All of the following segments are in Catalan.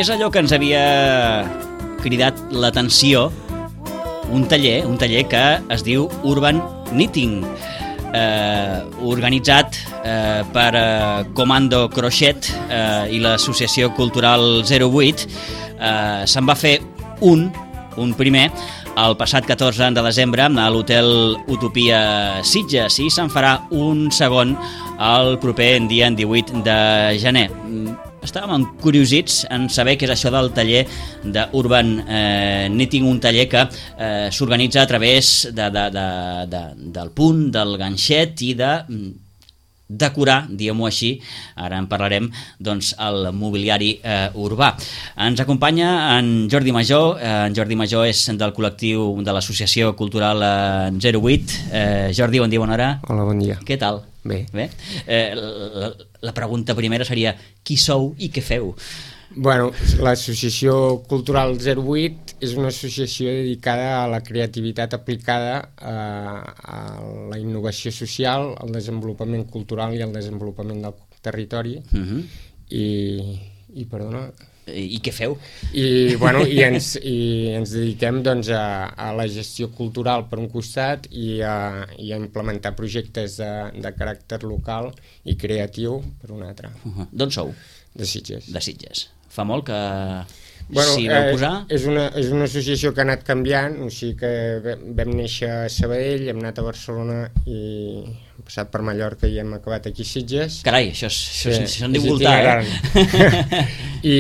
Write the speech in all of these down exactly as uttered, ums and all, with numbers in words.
I és allò que ens havia cridat l'atenció, un taller, un taller que es diu Urban Knitting, eh, organitzat eh, per eh, Comando Crochet eh, i l'Associació Cultural zero vuit. Eh, se'n va fer un, un primer, el passat catorze de desembre a l'Hotel Utopia Sitges, i se'n farà un segon el proper dia en divuit de gener. Estàvem curiosits en saber què és això del taller d'Urban eh, Knitting, un taller que eh, s'organitza a través de, de, de, de, del punt, del ganxet i de decorar, diguem-ho així, ara en parlarem, doncs, el mobiliari eh, urbà. Ens acompanya en Jordi Majó. Eh, en Jordi Majó és del col·lectiu de l'Associació Cultural eh, zero vuit. Eh, Jordi, bon dia, bona hora. Hola, bon dia. Què tal? Bé. Bé? Eh, la, la pregunta primera seria: qui sou i què feu? Bueno, l'Associació Cultural zero vuit és una associació dedicada a la creativitat aplicada a, a la innovació social, al desenvolupament cultural i al desenvolupament del territori. Uh-huh. I, i perdona... I, i què feu? I, bueno, i, ens, i ens dediquem doncs, a, a la gestió cultural per un costat i a, i a implementar projectes de, de caràcter local i creatiu per un altre. Uh-huh. D'on sou? De Sitges. De Sitges. Fa molt que bueno, s'hi vau eh, posar? És una, és una associació que ha anat canviant, o sigui que vam néixer a Sabadell, hem anat a Barcelona i hem passat per Mallorca i hem acabat aquí a Sitges. Carai, això, és, això, sí, és, això en diu voltar, eh? I,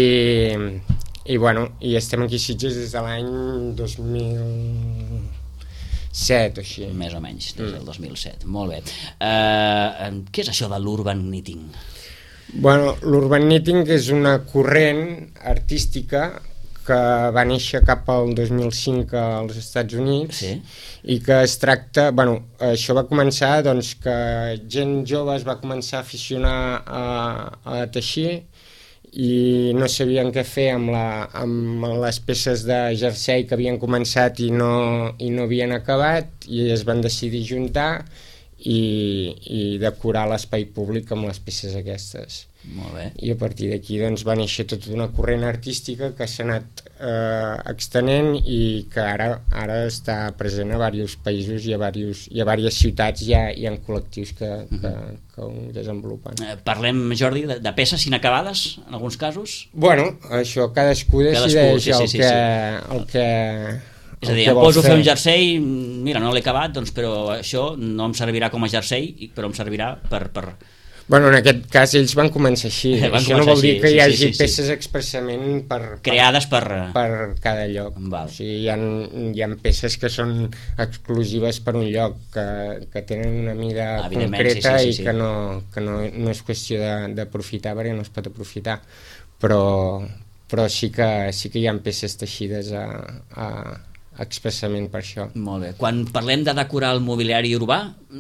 i bueno, i estem aquí a Sitges des de l'any dos mil set o així. Més o menys, des del dos mil set. Molt bé. Uh, què és això de l'Urban Knitting? Bueno, l'Urban Knitting és una corrent artística que va néixer cap al dos mil cinc als Estats Units. Sí. I que es tracta... Bueno, això va començar doncs, que gent jove es va començar a aficionar a, a teixir i no sabien què fer amb, la, amb les peces de jersei que havien començat i no, i no havien acabat, i es van decidir juntar i, i decorar l'espai públic amb les peces aquestes. Molt bé. I a partir d'aquí doncs, va néixer tota una corrent artística que s'ha anat eh, extenent i que ara, ara està present a diversos països i a, diversos, i a diverses ciutats hi ha, hi ha col·lectius que, uh-huh. que, que ho desenvolupen. Eh, parlem, Jordi, de, de peces inacabades, en alguns casos? Bueno, això cadascú decideix sí, sí, el, sí, que, sí. el que... És a dir, em poso a fer un jersei, mira, no l'he acabat, doncs, però això no em servirà com a jersei, però em servirà per... per... Bueno, en aquest cas ells van començar així. Van això començar no vol dir així, que sí, hi hagi sí, sí, peces sí. expressament per, creades per... per cada lloc. Val. O sigui, hi ha, hi ha peces que són exclusives per un lloc, que, que tenen una mida concreta sí, sí, sí, sí. i que, no, que no, no és qüestió d'aprofitar perquè no es pot aprofitar. Però, però sí, que, sí que hi ha peces teixides a... a expressament per això. Molt bé. Quan parlem de decorar el mobiliari urbà,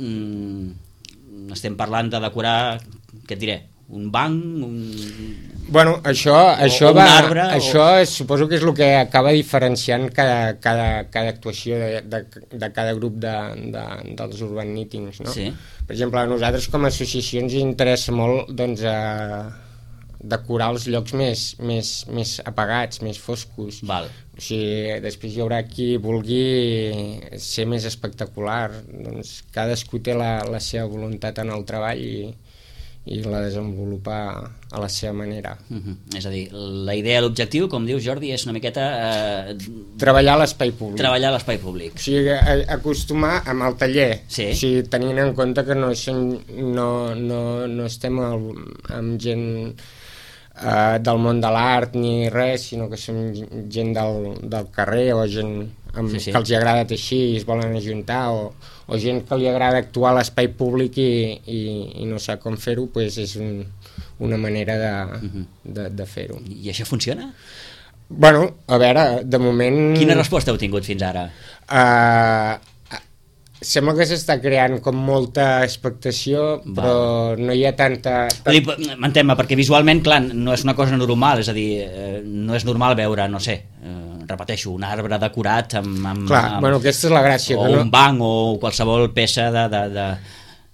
mmm, estem parlant de decorar, què et diré, un banc, un... Bueno, això, això, un va, arbre, això o... suposo que és el que acaba diferenciant cada, cada, cada actuació de, de, de cada grup de, de, dels Urban Knittings, no? Sí. Per exemple, a nosaltres com a associació ens interessa molt doncs, a decorar els llocs més, més, més apagats, més foscos. Val. O sigui, després hi haurà qui vulgui ser més espectacular. Doncs cadascú té la, la seva voluntat en el treball i, i la desenvolupa a la seva manera. Uh-huh. És a dir, la idea, l'objectiu, com dius, Jordi, és una miqueta... Eh... Treballar a l'espai públic. Treballar a l'espai públic. O sigui, acostumar amb el taller. Sí. O sigui, tenint en compte que no, no, no, no estem el, amb gent... Uh, del món de l'art ni res, sinó que som gent del, del carrer o gent amb, sí, sí. que els agrada teixir i es volen ajuntar, o, o gent que li agrada actuar a l'espai públic i, i, i no sap com fer-ho, pues és un, una manera de, uh-huh. de, de fer-ho. I això funciona? Bueno, a veure, de moment... Quina resposta heu tingut fins ara? Uh, sembla que s'està creant com molta expectació, Va. però no hi ha tanta... M'entén-me, perquè visualment, clar, no és una cosa normal, és a dir, eh, no és normal veure, no sé, eh, repeteixo, un arbre decorat amb... amb clar, amb, bueno, aquesta és la gràcia. O que no... un banc o qualsevol peça de... de, de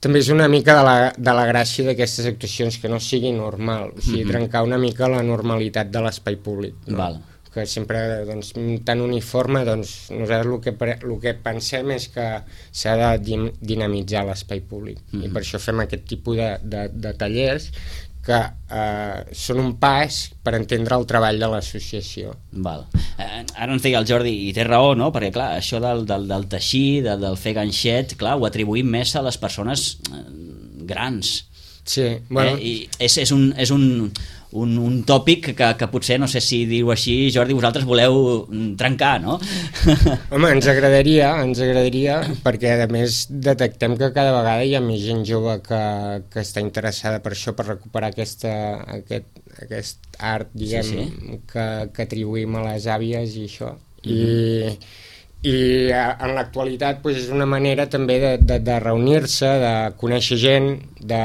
també és una mica de la, de la gràcia d'aquestes actuacions, que no sigui normal, o sigui, mm-hmm. trencar una mica la normalitat de l'espai públic, no? Val. Que sempre, doncs, tan uniforme, doncs, nosaltres el que, el que pensem és que s'ha de dinamitzar l'espai públic, mm-hmm. i per això fem aquest tipus de, de, de tallers que eh, són un pas per entendre el treball de l'associació. Val. Eh, ara ens deia el Jordi, i té raó, no? Perquè clar, això del, del, del teixir, del, del fer ganxet, clar, ho atribuïm més a les persones eh, grans. Sí, bueno... Eh? I és, és, un, és un, un, un tòpic que, que potser, no sé si diu així, Jordi, vosaltres voleu trencar, no? Home, ens agradaria, ens agradaria, perquè a més detectem que cada vegada hi ha més gent jove que, que està interessada per això, per recuperar aquesta, aquest, aquest art, diguem, sí, sí. Que, que atribuïm a les àvies i això. Mm-hmm. I... i en l'actualitat pues, és una manera també de, de, de reunir-se, de conèixer gent, de,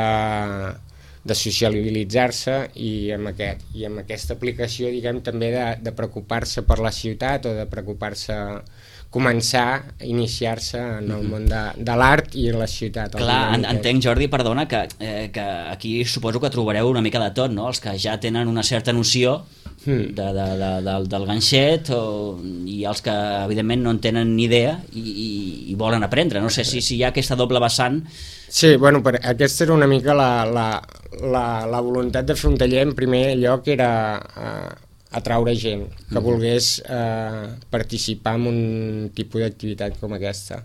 de socialitzar-se i amb, aquest, i amb aquesta aplicació diguem també de, de preocupar-se per la ciutat o de preocupar-se, començar a iniciar-se en el món de, de l'art i en la ciutat. Clar, entenc, Jordi, perdona, que, eh, que aquí suposo que trobareu una mica de tot, no? Els que ja tenen una certa noció de, de, de, de, del ganxet o, i els que evidentment no en tenen ni idea i, i, i volen aprendre, no sé si, si hi ha aquesta doble vessant. Sí, bueno, per, aquesta era una mica la, la, la, la voluntat de fer un taller. En primer lloc era uh, atraure gent que volgués uh, participar en un tipus d'activitat com aquesta,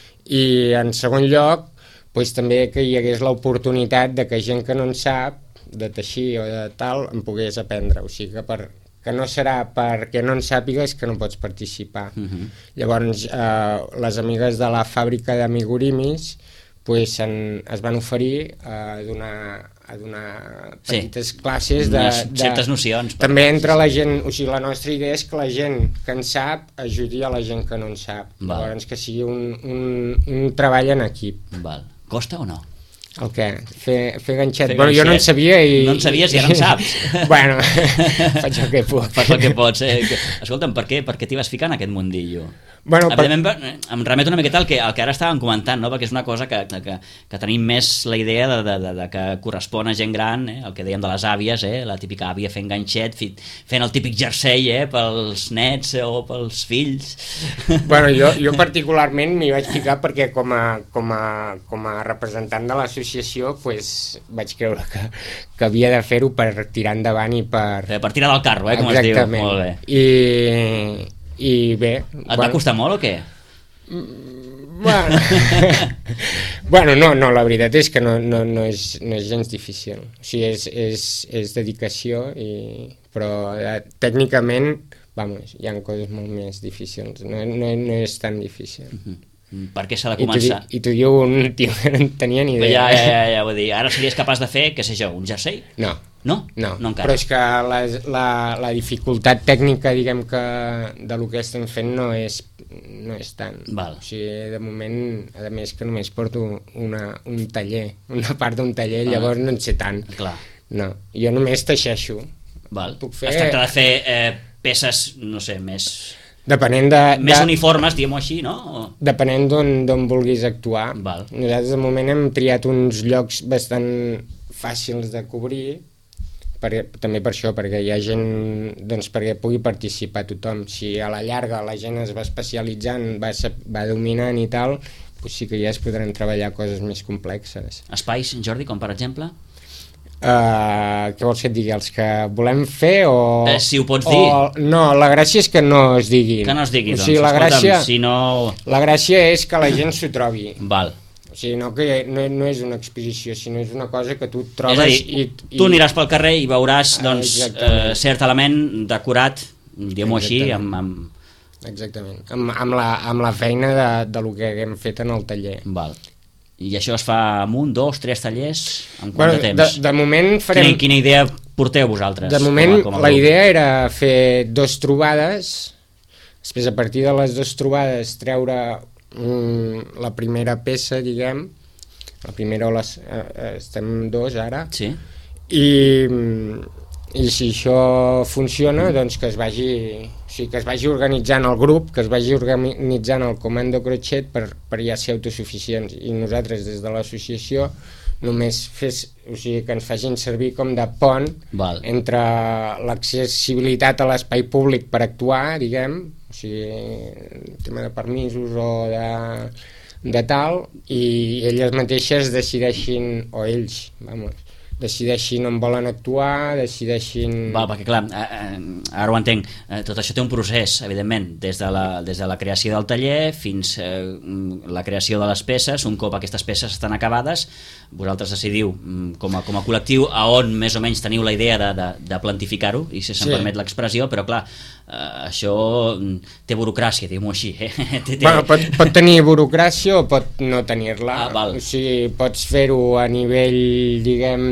i en segon lloc pues, també que hi hagués l'oportunitat de que gent que no en sap de teixir o de tal, en pogués aprendre, o sigui que, per, que no serà perquè no en sàpigues que no pots participar. Uh-huh. Llavors, eh, les amigues de la fàbrica d'amigurimis pues, en, es van oferir a donar, a donar petites sí. classes de, de... certes nocions. També entre la gent, o sigui, la nostra idea és que la gent que en sap ajudi a la gent que no en sap. Val. Llavors, que sigui un, un, un treball en equip. Val. Costa o no? El què? Fer, fer ganxet? Fer bueno, ganxet. Jo no en sabia i... No en sabies i ara en saps. Bueno, faig el que puc. Fas el que pots. Eh? Escolta'm, per què, per què t'hi vas ficar en aquest mundillo? Bueno, evidentment, per... em remeto una miqueta al que, al que ara estàvem comentant, no? Perquè és una cosa que, que, que tenim més la idea de, de, de, de que correspon a gent gran, eh? El que dèiem de les àvies, eh? La típica àvia fent ganxet, fent el típic jersei eh? Pels nets o pels fills. Bueno, jo, jo particularment m'hi vaig ficar perquè com a, com a, com a representant de l'associació pues, vaig creure que, que havia de fer-ho per tirar endavant i per... Per tirar del carro, eh? Com exactament. Es diu. Molt bé. I... i bé... Et bueno, va costar molt o què? Bueno, bueno no, no, la veritat és que no, no, no, és, no és gens difícil. O sigui, és, és, és dedicació, i, però eh, tècnicament, vamos, hi ha coses molt més difícils. No, no, no és tan difícil. Uh-huh. Per què s'ha de començar? I t'ho diu un tio que no en tenia ni idea. Ja, ja, ja, ja, vull dir, ara series capaç de fer, què sé jo, un jersei? No. No? No, no però és que la, la, la dificultat tècnica, diguem que, de lo que estem fent no és, no és tant. Val. O sigui, de moment, a més que només porto una, un taller, una part d'un taller, ah. llavors no en sé tant. Clar. No, jo només teixeixo. Val. Puc fer... Es tracta de fer eh, peces, no sé, més... Depenent de... Més de, uniformes, diguem-ho així, no? O... Depenent d'on vulguis actuar. Val. Nosaltres de moment hem triat uns llocs bastant fàcils de cobrir, per, també per això, perquè hi ha gent, doncs perquè pugui participar tothom. Si a la llarga la gent es va especialitzant, va, va dominant i tal, doncs sí que ja es podran treballar coses més complexes. Espais, Jordi, com per exemple? Uh, què vols que et digui? Els que volem fer o... Eh, si ho pots o, dir. No, la gràcia és que no es diguin. Que no es digui, o sigui, doncs. La gràcia, si no... la gràcia és que la gent s'ho trobi. Val. O sigui, no, que no, no és una exposició, sinó és una cosa que tu et trobes... És a dir, i, tu i... aniràs pel carrer i veuràs doncs, eh, cert element decorat, diguem-ho així, amb... amb... Exactament, amb, amb, la, amb la feina de, de lo que hem fet en el taller. Val. I això es fa amb un, dos, tres tallers? En quant bueno, de temps? De, de moment farem... Quina, quina idea porteu vosaltres? De moment com a, com a la idea era fer dos trobades, després a partir de les dues trobades treure mm, la primera peça, diguem, la primera o les, eh, estem dos ara, sí. i mm, I si això funciona, doncs que es vagi, o sigui, que es vagi organitzant el grup, que es vagi organitzant el Comando Crotxet per, per ja ser autosuficients. I nosaltres, des de l'associació, només fes, o sigui, que ens facin servir com de pont Val. entre l'accessibilitat a l'espai públic per actuar, diguem, o sigui, el tema de permisos o de, de tal, i elles mateixes decideixin, o ells, vamos, decideixin on volen actuar, decideixin... Val, perquè clar, eh, ara ho entenc, eh, tot això té un procés, evidentment, des de la, des de la creació del taller fins eh, la creació de les peces. Un cop aquestes peces estan acabades, vosaltres decidiu com a, com a col·lectiu a on més o menys teniu la idea de, de, de plantificar-ho, i si se'm sí. permet l'expressió, però clar, eh, això té burocràcia, diguem-ho així. Eh? té, té... Bueno, pot, pot tenir burocràcia o pot no tenir-la. Ah, val. O sigui, pots fer-ho a nivell, diguem,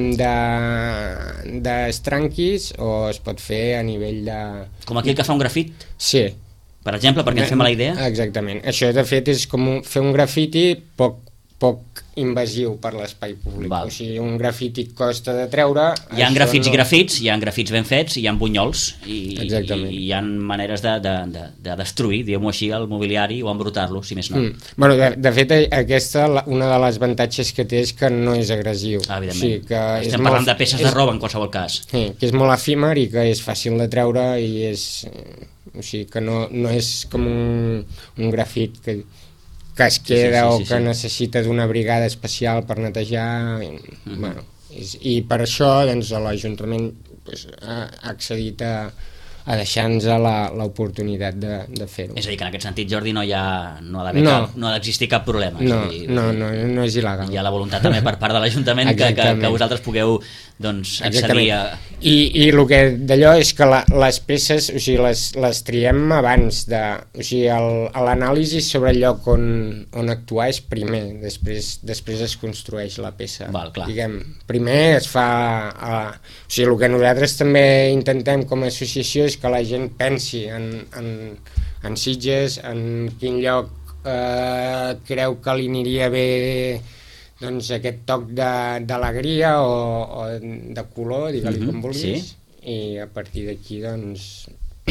de d'estranquis, o es pot fer a nivell de... Com aquell que fa un grafit? Sí. Per exemple, perquè ens fem a la idea? Exactament. Això, de fet, és com un, fer un grafiti poc, poc invasiu per l'espai públic. Val. O sigui, un grafiti costa de treure... Hi ha grafits no... i grafits, hi ha grafits ben fets, hi ha bunyols, i, i, i hi ha maneres de, de, de, de destruir, diguem-ho així, el mobiliari o embrutar-lo, si més no. Mm. Bueno, de, de fet, aquesta, una de les avantatges que té és que no és agressiu. Ah, evidentment. O sigui, que estem parlant molt, de peces és, de roba, en qualsevol cas. Sí, que és molt efímer i que és fàcil de treure i és... O sigui, que no, no és com un, un grafit que... que es queda sí, sí, sí, o que sí, sí. necessita d'una brigada especial per netejar, i, uh-huh. bueno, és, i per això doncs, l'Ajuntament pues, ha accedit a, a deixar-nos l'oportunitat de, de fer-ho. És a dir, que en aquest sentit, Jordi, no hi ha no ha d'haver no. cap, no ha d'existir cap problema. No, és a dir, no, no, no és il·legal. Hi ha la voluntat també per part de l'Ajuntament que, que, que vosaltres pugueu doncs, accedir a... I, i el que d'allò és que la, les peces, o sigui, les, les triem abans de... O sigui, l'anàlisi sobre el lloc on, on actuar és primer, després, després es construeix la peça. Val, clar. Diguem, primer es fa... A, o sigui, el que nosaltres també intentem com a associació és que la gent pensi en, en, en Sitges, en quin lloc eh, creu que li aniria bé doncs, aquest toc d'alegria o, o de color, digue-li mm-hmm, com vulguis, sí. I a partir d'aquí doncs,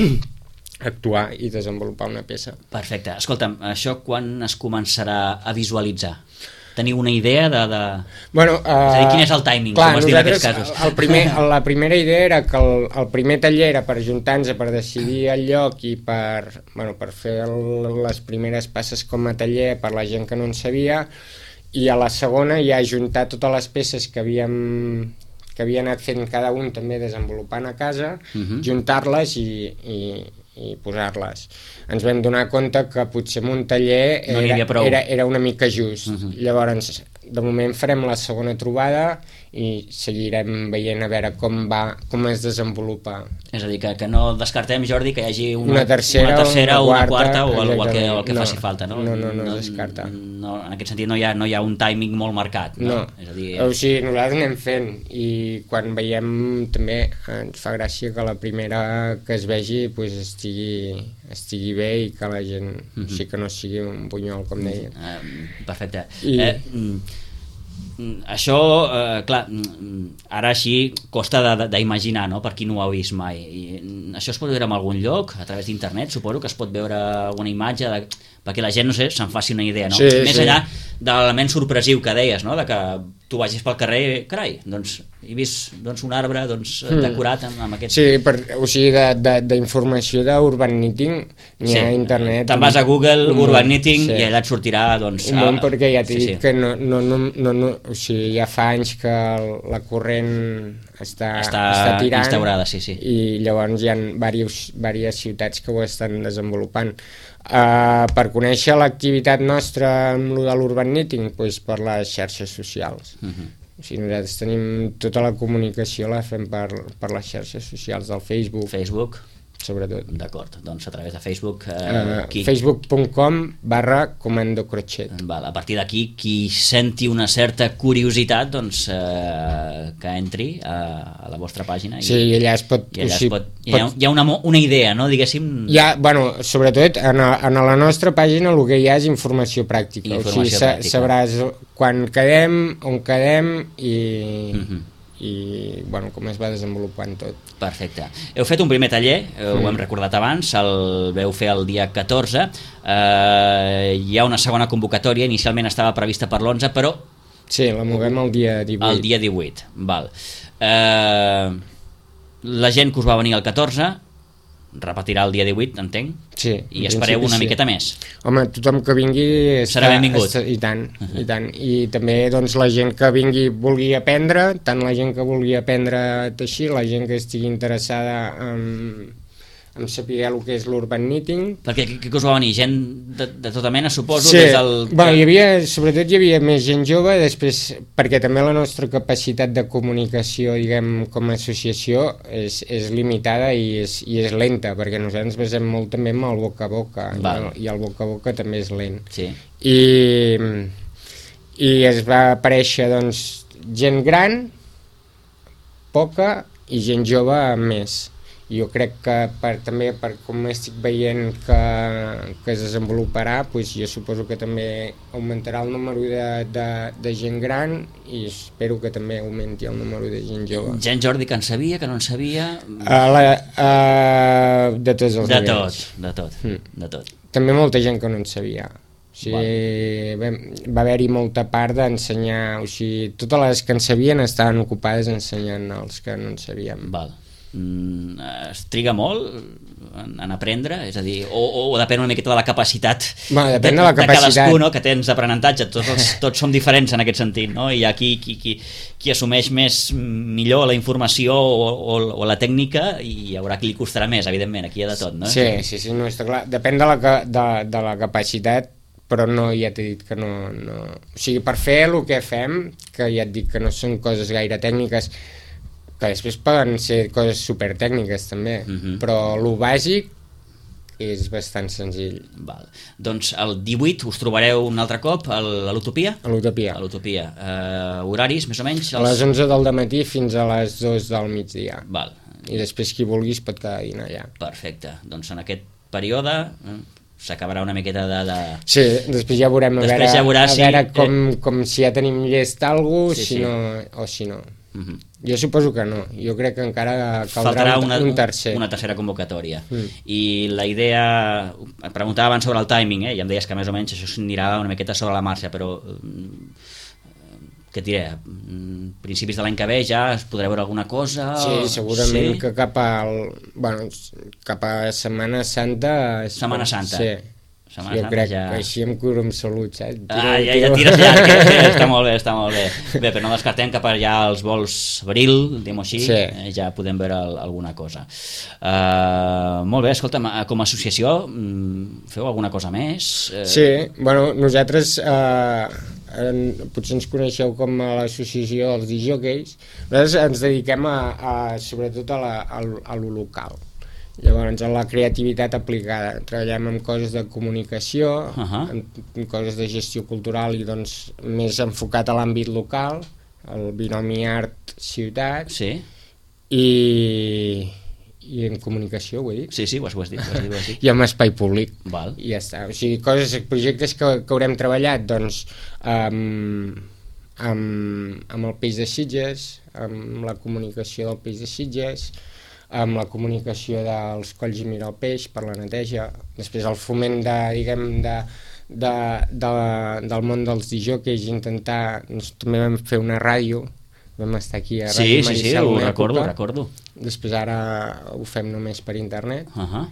actuar i desenvolupar una peça. Perfecte. Escolta'm, això quan es començarà a visualitzar? Teniu una idea de... de... Bueno, uh, és a dir, quin és el timing, clar, com es diu en aquests casos? El primer, la primera idea era que el, el primer taller era per ajuntar-nos, per decidir el lloc i per, bueno, per fer el, les primeres passes com a taller per la gent que no en sabia, i a la segona ja ajuntar totes les peces que havíem, que havia anat fent cada un també desenvolupant a casa, uh-huh. juntar-les i, i, i posar-les. Ens vam donar compte que potser en un taller no era, era, era una mica just. Uh-huh. Llavors, de moment farem la segona trobada i seguirem veient a veure com va, com es desenvolupa. És a dir, que, que no descartem, Jordi, que hi hagi una, una tercera, una tercera o una quarta, quarta o el, o el que, el que no, faci falta, no? No, no, no, no es descarta. No, en aquest sentit no hi ha, no hi ha un timing molt marcat, no? No, és a dir... o sigui, nosaltres anem fent i quan veiem també ens fa gràcia que la primera que es vegi pues, estigui, estigui bé i que la gent, mm-hmm. o sigui, que no sigui un bunyol, com deia. Uh, perfecte. I... Eh, això, eh, clar, ara així costa d'imaginar, no?, per qui no ho ha vist mai. I això es pot veure en algun lloc, a través d'internet, suposo que es pot veure alguna imatge, de, perquè la gent, no sé, se'n faci una idea, no? Sí, Més sí. enllà de l'element sorpresiu que deies, no?, de que tu vagis pel carrer i, carai, doncs he vist doncs, un arbre doncs, mm. decorat amb, amb aquest... Sí, per, o sigui, d'informació d'Urban Knitting n'hi sí. ha a internet. Te'n vas a Google, un, Urban Knitting, sí. i allà et sortirà, doncs... Un món, perquè ja t'he sí, dit sí. que no, no, no, no, no, o sigui, ja fa anys que la corrent està, està, està tirant instaurada, sí, sí. I llavors hi ha diverses, diverses ciutats que ho estan desenvolupant. Uh, per conèixer l'activitat nostra amb lo de l'Urban Knitting, doncs per les xarxes socials. Uh-huh. O sigui, nosaltres tenim tota la comunicació, la fem per, per les xarxes socials del Facebook. Facebook? Sobretot. D'acord, doncs a través de Facebook... Eh, uh, facebook punt com barra Comando Crotxet. Val, a partir d'aquí, qui senti una certa curiositat, doncs eh, que entri a, a la vostra pàgina. I, sí, i allà es pot... I allà o sigui, es pot, hi ha, hi ha una, una idea, no?, diguéssim... Hi ha, bueno, sobretot, en, a, en la nostra pàgina el que hi ha és informació pràctica. Informació o sigui, pràctica. Sabràs quan quedem, on quedem i... Mm-hmm. i bueno, com es va desenvolupant tot. Perfecte. Heu fet un primer taller, eh, ho hem recordat abans, el veu fer el dia catorze, eh, hi ha una segona convocatòria, inicialment estava prevista per l'onze, però... Sí, la movem el dia divuit. El dia divuit, val. Eh, la gent que us va venir el catorze repetirà el dia divuit, entenc? Sí. I espereu una sí. miqueta més? Home, tothom que vingui... Serà benvingut. Està, I tant, uh -huh. i tant. I també doncs, la gent que vingui vulgui aprendre, tant la gent que vulgui aprendre a teixir, la gent que estigui interessada en, en saber el que és l'urban knitting. Perquè què us va venir? Gent de, de tota mena, suposo? Sí, des del... bueno, hi havia, sobretot hi havia més gent jove, després, perquè també la nostra capacitat de comunicació, diguem, com a associació, és, és limitada i és, i és lenta, perquè nosaltres ens basem molt també en el boca a boca, i el, i el boca a boca també és lent. Sí. I, i es va aparèixer, doncs, gent gran, poca, i gent jove més. Jo crec que per, també per com estic veient que, que es desenvoluparà, doncs jo suposo que també augmentarà el número de, de, de gent gran i espero que també augmenti el número de gent jove. Gent, Jordi, que en sabia, que no en sabia... Uh, la, uh, de tots els de nivells. tot, de tot, mm. de tot. També molta gent que no en sabia. O sigui, va, va haver-hi molta part d'ensenyar, o sigui, totes les que en sabien estaven ocupades ensenyant els que no en sabíem. Val. Mm, es triga molt en, en aprendre, és a dir, o, o depèn una miqueta de la capacitat, bueno, de, de, la de capacitat. cadascú, no? Que tens d'aprenentatge, tots, els, tots som diferents en aquest sentit, no? I hi ha qui, qui, qui, qui assumeix més millor la informació o, o, o la tècnica i hi haurà qui li costarà més, evidentment, aquí hi ha de tot, no? Sí, sí, sí, no, està clar, depèn de la, de, de la capacitat, però no, ja t'he dit que no, no... O sigui, per fer el que fem, que ja et dic que no són coses gaire tècniques, que després poden ser coses supertècniques també, uh -huh. però lo bàsic és bastant senzill. Val. Doncs el divuit us trobareu un altre cop a l'Utopia? A l'Utopia. A l'Utopia. Uh, horaris, més o menys? Els... A les onze del dematí fins a les dues del migdia. Val. I després qui vulgui es pot quedar a dinar allà. Perfecte. Doncs en aquest període eh, s'acabarà una miqueta de, de... Sí, després ja veurem a després veure, ja veurà a veure si... com, com si ja tenim llest alguna cosa, sí, si sí. no, o si no. Uh -huh. Jo suposo que no, jo crec que encara caldrà faltarà un, una, un tercer. una tercera convocatòria. Mm. I la idea, et preguntava abans sobre el timing, eh? Ja em deies que més o menys això s'anirà una miqueta sobre la marxa, però què et diré, principis de l'any que ve ja es podrà veure alguna cosa? Sí, segurament sí? que cap al, bueno, cap a Setmana Santa... Setmana Santa. Sí. Setmana jo Santa crec ja... que així em curo amb salut, saps? Tiro, ah, ja, tiro. ja tires llarg, eh? Està molt bé, està molt bé. Bé, però no descartem que per ja els vols abril, diguem-ho així, sí. eh, ja podem veure alguna cosa. Uh, molt bé, escolta'm, com a associació, feu alguna cosa més? Uh... Sí, bueno, nosaltres... Uh, en, potser ens coneixeu com a l'associació dels disjòqueis. Nosaltres ens dediquem a, a sobretot a, la, a, a lo local. Llavors, a la creativitat aplicada. Treballem en coses de comunicació, uh -huh. en, en coses de gestió cultural i doncs més enfocat a l'àmbit local, el binomi art-ciutat, sí. i, i en comunicació, ho he dit? Sí, sí, ho has, ho has dit. Ho has dit, ho has dit. I en espai públic. Val. I ja està. O sigui, coses, projectes que, que haurem treballat, doncs, amb, amb, amb el Peix de Sitges, amb la comunicació del Peix de Sitges, amb la comunicació dels Colls i Mira el Peix per la neteja, després el foment de, diguem, de, de, de, del món dels disjòqueis, intentar, doncs, també vam fer una ràdio, vam estar aquí a Ràdio sí, Maricel, sí, sí, ho recordo, ho recordo. Després ara ho fem només per internet, uh -huh.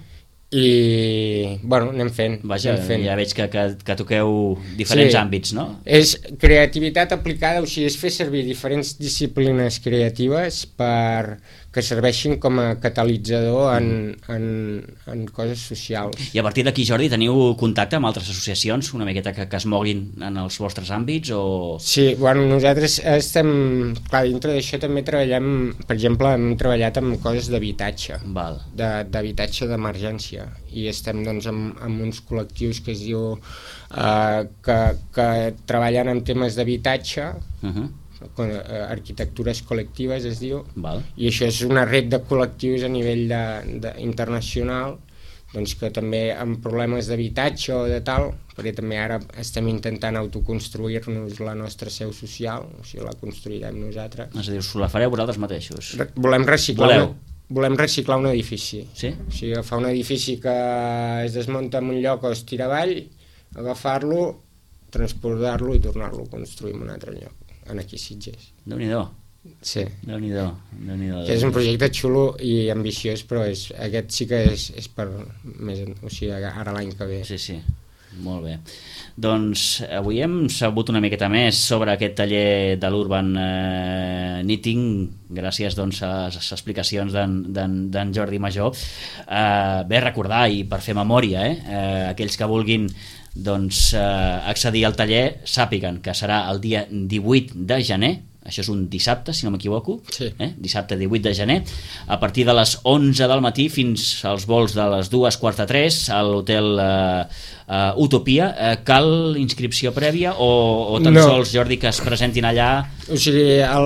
i bueno, anem fent, Vaja, anem fent. ja veig que, que, que toqueu diferents sí. àmbits, no? És creativitat aplicada, o sigui, és fer servir diferents disciplines creatives per que serveixin com a catalitzador en, en, en coses socials. I a partir d'aquí, Jordi, teniu contacte amb altres associacions, una miqueta que, que es moguin en els vostres àmbits? O... Sí, bueno, nosaltres estem, clar, dintre d'això també treballem, per exemple, hem treballat amb coses d'habitatge, d'habitatge d'emergència, i estem doncs amb, amb uns col·lectius que es diu eh, que, que treballen en temes d'habitatge, uh -huh. arquitectures col·lectives es diu. Val. I això és una red de col·lectius a nivell de, de, internacional doncs que també amb problemes d'habitatge o de tal, perquè també ara estem intentant autoconstruir-nos la nostra seu social, o sigui, la construirem nosaltres. És a dir, us la fareu vosaltres mateixos? Re volem reciclar Voleu? una, volem reciclar un edifici. Sí? O sigui, agafar un edifici que es desmunta en un lloc o es tira avall, agafar-lo, transportar-lo i tornar-lo a construir en un altre lloc, en aquí Sitges. Déu-n'hi-do. Sí. Déu-n'hi-do. Déu-n'hi-do. És un projecte xulo i ambiciós, però és, aquest sí que és, és per més, o sigui, ara l'any que ve. Sí, sí, molt bé. Doncs avui hem sabut una miqueta més sobre aquest taller de l'Urban eh, Knitting, gràcies doncs, a les explicacions d'en Jordi Majó. Eh, bé, recordar, i per fer memòria, eh, eh, aquells que vulguin doncs, eh, accedir al taller, sàpiguen que serà el dia divuit de gener, això és un dissabte, si no m'equivoco, sí. eh? dissabte divuit de gener, a partir de les onze del matí fins als vols de les dues quarts de tres a l'hotel eh, eh, Utopia. Eh, cal inscripció prèvia o, o tan no. sols, Jordi, que es presentin allà? O sigui, el,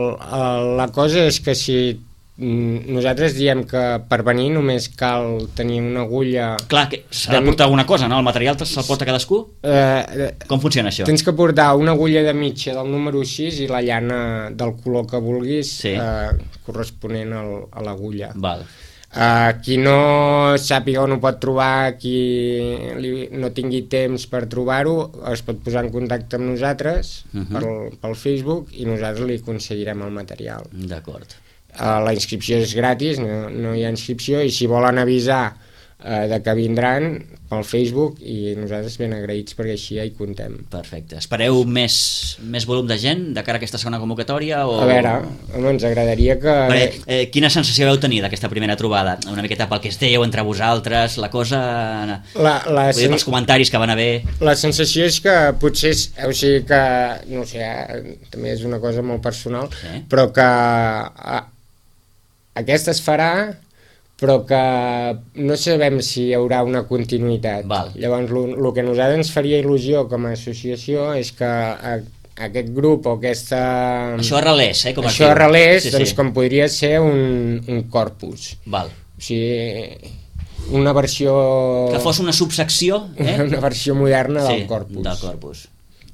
el, la cosa és que si nosaltres diem que per venir només cal tenir una agulla... Clar, que s'ha de portar alguna cosa, no? El material se'l porta cadascú? Eh, Com funciona això? Tens que portar una agulla de mitja del número sis i la llana del color que vulguis, sí. eh, corresponent al, a l'agulla. Val. Uh, qui no sàpiga on ho pot trobar, qui li, no tingui temps per trobar-ho, es pot posar en contacte amb nosaltres uh -huh. pel, pel Facebook i nosaltres li aconseguirem el material. D'acord. Uh, la inscripció és gratis, no, no hi ha inscripció, i si volen avisar uh, de que vindran pel Facebook, i nosaltres ben agraïts perquè així ja hi contem. Perfecte. Espereu més, més volum de gent de cara a aquesta segona convocatòria? O... A veure, home, ens agradaria que... Perquè, eh, quina sensació vau tenir d'aquesta primera trobada? Una miqueta pel que es dèieu entre vosaltres, la cosa... La, la sen... els comentaris que van haver... La sensació és que potser, és, o sigui que, no sé, també és una cosa molt personal, sí. però que a, aquesta es farà, però que no sabem si hi haurà una continuïtat. Val. Llavors, el que a nosaltres ens faria il·lusió com a associació és que a, aquest grup o aquesta... Això arrelés, eh? Com això arrelés, sí, doncs sí. com podria ser un, un corpus. Val. O sigui, una versió... Que fos una subsecció, eh? Una versió moderna sí, del corpus. del corpus.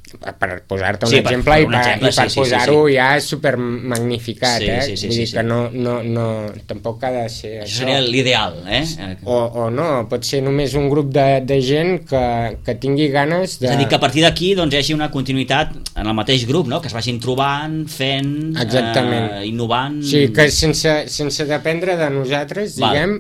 Per posar-te un sí, exemple per, per i per, exemple, i per sí, posar-ho sí, sí, sí. ja super magnificat, sí, eh? Sí, sí, Vull sí, dir sí. que no, no, no, tampoc ha de ser això. Això seria l'ideal, eh? O, o no, pot ser només un grup de, de gent que, que tingui ganes de... És a dir, que a partir d'aquí doncs, hi hagi una continuïtat en el mateix grup, no? Que es vagin trobant, fent, exactament. Eh, innovant... Sí, que sense, sense dependre de nosaltres, Val. diguem,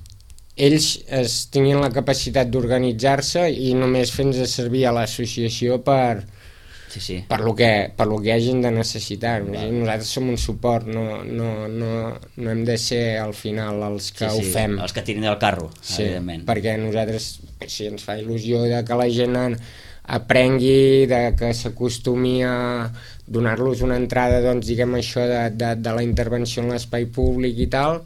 ells es tinguin la capacitat d'organitzar-se i només fent-se servir a l'associació per... Sí, sí. Per lo que, per lo que hagin de necessitar. Nosaltres som un suport, no, no, no, no hem de ser al final els que sí, ho sí, fem. Els que tirin del carro, sí, evidentment. Perquè nosaltres, si ens fa il·lusió de que la gent aprengui, de que s'acostumi a donar-los una entrada, doncs diguem això, de, de, de la intervenció en l'espai públic i tal,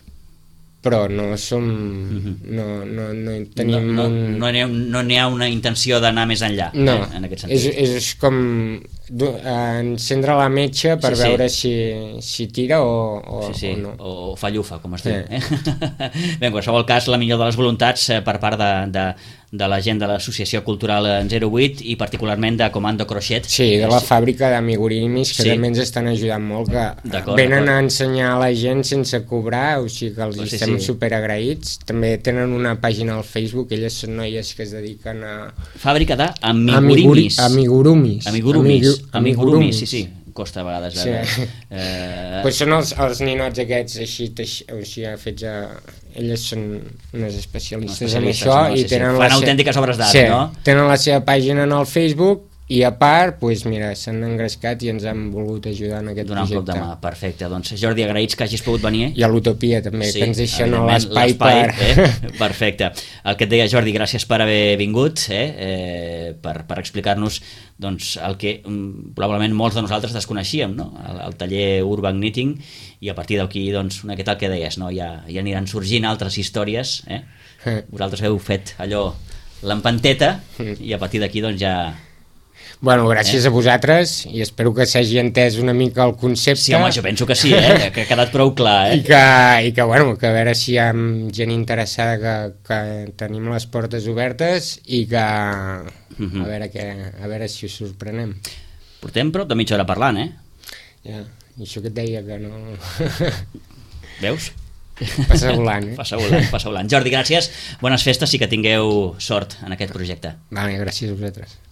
però no som... Mm-hmm. no, no, no tenim... No, no, un... no, n'hi ha, no n'hi ha una intenció d'anar més enllà, no, eh, en aquest sentit. És, és com encendre la metxa per sí, veure sí. si, si tira o, o, sí, sí. o no. O fa llufa, com es diu. Sí. Eh? Bé, en qualsevol cas, la millor de les voluntats eh, per part de, de, de la gent de l'Associació Cultural zero vuit i particularment de Comando Crochet. Sí, de la fàbrica d'amigurimis, que sí. també ens estan ajudant molt, que venen a ensenyar a la gent sense cobrar, o sigui que els pues sí, estem sí. superagraïts. També tenen una pàgina al Facebook, elles són noies que es dediquen a... Fàbrica d'amigurimis. Amigurumis. Amigurumis. Amigurumis, sí, sí. Costa a vegades veure. Sí. Eh... Pues són els, els ninots aquests així, teixi, o sigui, fets a... Elles són unes especialistes, especialistes en això no, sí, i tenen, sí. Fan la autèntiques obres d'art, sí, no? Tenen la seva pàgina en el Facebook i a part, pues, mira, s'han engrescat i ens han volgut ajudar en aquest Donar projecte. un cop de mà, perfecte. Doncs Jordi, agraïts que hagis pogut venir. I a l'Utopia també, sí, que ens deixen l'espai per... Eh? Perfecte. El que et deia, Jordi, gràcies per haver vingut, eh? Eh, per, per explicar-nos doncs, el que um, probablement molts de nosaltres desconeixíem, no? el, el taller Urban Knitting, i a partir d'aquí, doncs, una miqueta el que deies, no? ja, ja aniran sorgint altres històries. Eh? Eh. Vosaltres heu fet allò l'empanteta, mm. i a partir d'aquí doncs, ja... Bueno, gràcies eh? a vosaltres i espero que s'hagi entès una mica el concepte. Sí, home, jo penso que sí, eh? Que ha quedat prou clar, eh? I que, i que, bueno, que a veure si hi ha gent interessada, que, que tenim les portes obertes i que Uh-huh. a veure, que, a veure si us sorprenem. Portem prop de mitja hora parlant, eh? Ja, i això que et deia que no... Veus? Passa volant, eh? Passa volant, passa volant. Jordi, gràcies, bones festes i que tingueu sort en aquest projecte. Vale, gràcies a vosaltres.